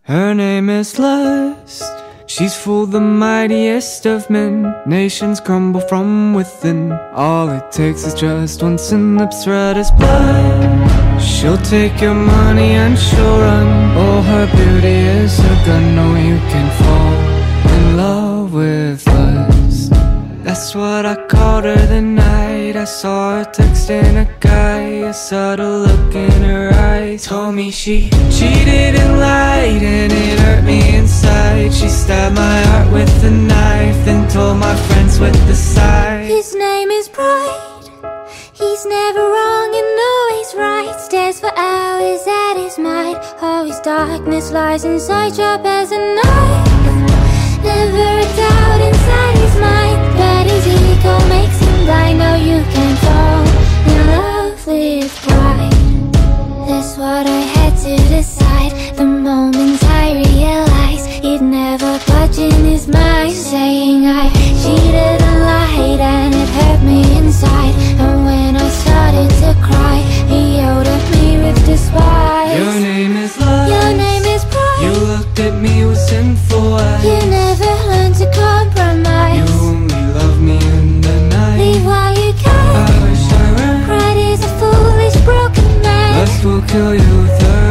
Her name is Lust. She's fooled the mightiest of men. Nations crumble from within. All it takes is just one sin, lips red as blood. She'll take your money and she'll run. Oh, her beauty is her gun. No, you can fall in love with lust. That's what I called her the night I saw her texting a guy. A subtle look in her eyes told me she cheated and lied, and it hurt me inside. She stabbed my heart with a knife, then told my friends with a sigh. His name is Pride. He's never wrong and always right. Stares for hours at his mind. Oh, his darkness lies inside, sharp as a knife. Never a doubt inside his mind, but his ego makes him blind. No, you can't fall in love with pride. That's what I had to decide. The moment I realized he'd never budge in his mind, saying I cheated and lied, and it hurt me inside. And when I started to cry, he yelled at me with despise. Your name is love. Your name is pride. You looked at me with sinful eyes. You never learned to compromise. You only love me in the night. Leave while you can. I wish I ran. Pride is a foolish broken man. Lust will kill you with her